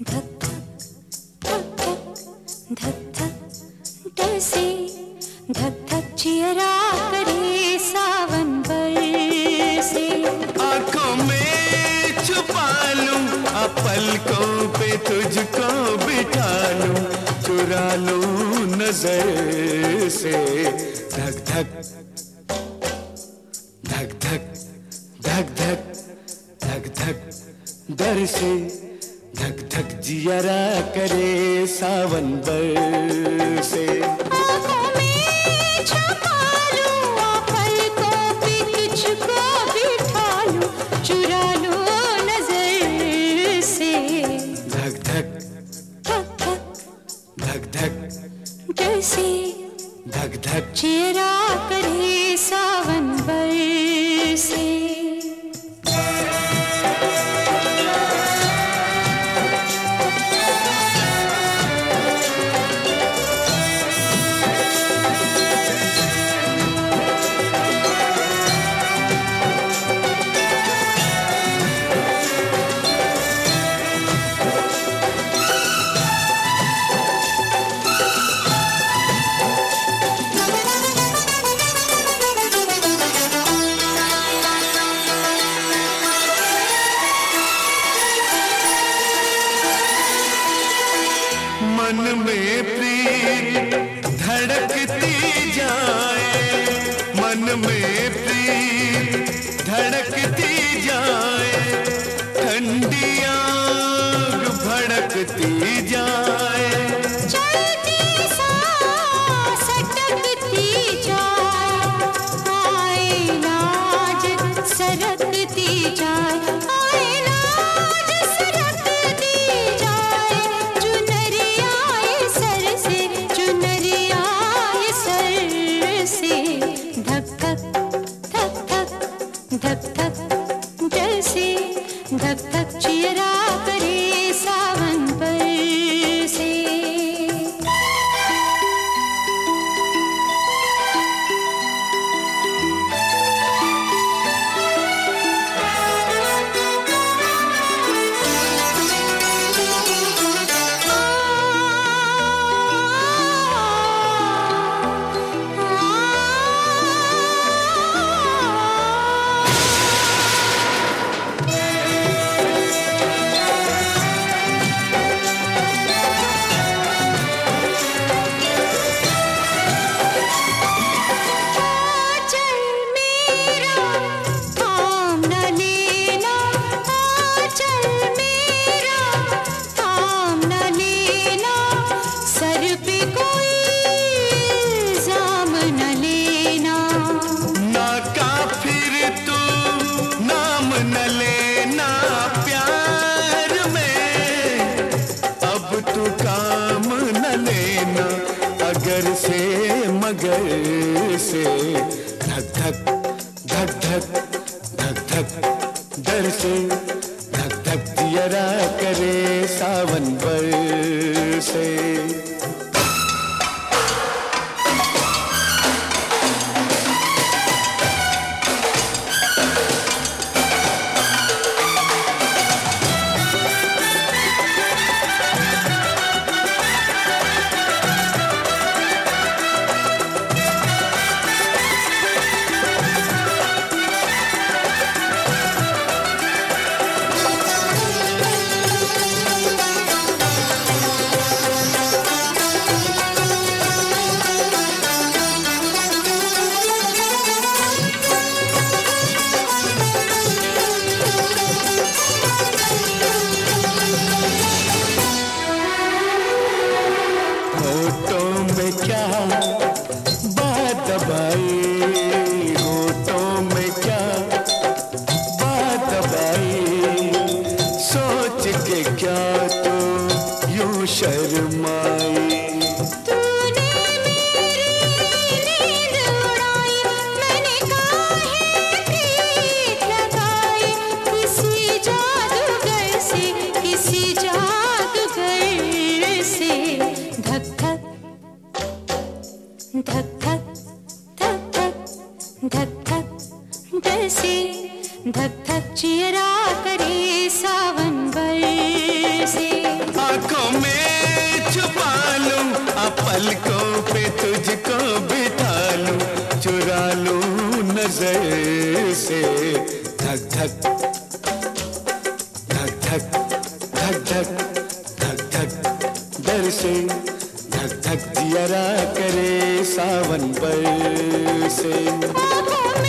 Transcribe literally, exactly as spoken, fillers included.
धक धक धक धक धक डसे धक धक चियरा करे सावन बरसे। आंखों में छुपा लूं पलकों पे तुझको बिठा लूं चुरा लूं नजर से। धक धक धक धक धक धक धक धक डर से धक धक जियरा करे सावन बरसे। आँखों में छुपा लूं पलकों पे तुझको बिठा लूं चुरा लूं नजर से। धक धक धक धक धक धक जैसे धक धक चियरा करे सावन बरसे। मन में प्रीत धड़कती जाए मन में प्रीत धड़कती जाए ठंडी आग भड़कती जाए चलती सांस अटकती जाए आए लाज सरकती जाए आए लाज सरकती जाए चुनरिया सर से चुनरिया सर से। धक धक धक धक धक धक जैसे धक धक चियरा करे सावन बरसे। अगर से मगर से धक धक धक धक धक धक डर से धक धक जियरा करे सावन बरसे। क्या बात दबाई होठों में क्या बात दबाई सोच के क्या तो यूं शर्माई। तूने मेरी नींद उड़ाई मैंने काहे प्रीत लगाई किसी जादूगर से किसी जादूगर से। धक धक धक धक धक धक धक धक जैसे धक धक चियरा करे सावन बरसे। आंखों में छुपा लूं, पलकों पे तुझको बिठा लूं, चुरा लूं नजर से। धक धक धक धक धक धक धक धक डर से, धक धक जियरा करे सावन बरसे।